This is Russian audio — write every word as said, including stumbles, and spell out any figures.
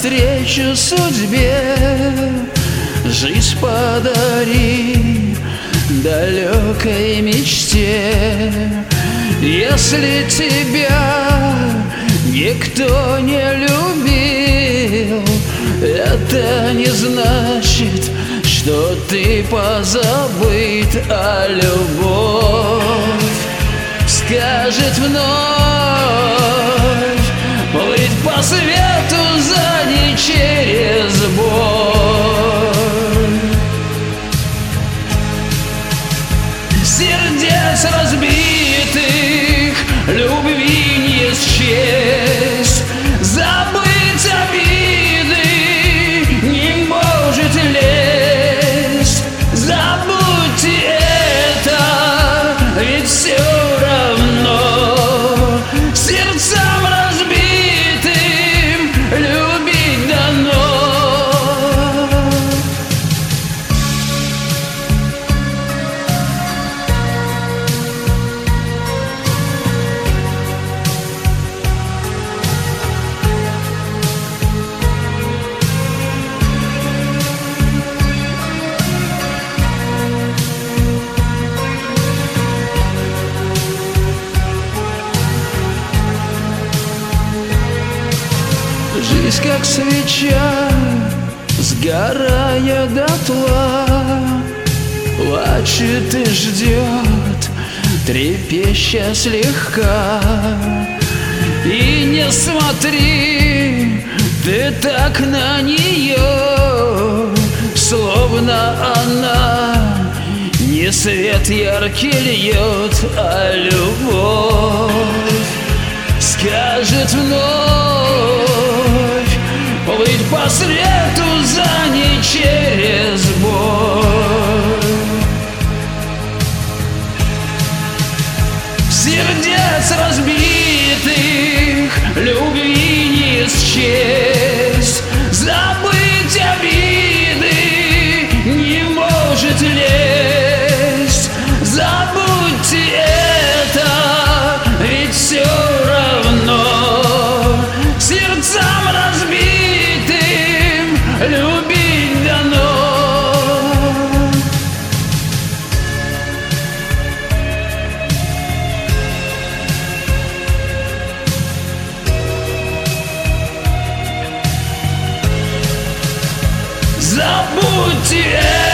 навстречу судьбе. Жизнь подари далекой мечте. Если тебя никто не любил, это не значит, что ты позабыт, а любовь скажет вновь плыть по свету за ней через боль. Сердец разбитых любви не счесть, забыть обиды не может лезть. Забудьте это, ведь все равно сердцам разбитым любить дано. Жизнь как свеча, сгорая дотла, плачет и ждет, трепеща слегка. И не смотри ты так на нее, словно она не свет яркий льет, а любовь скажет вновь плыть по свету за ней через боль. Сердец разбитых любви не счесть, забыть обиды не может лезть. Забудьте это, ведь все равно сердцам разбитым любить дано. Забудьте это.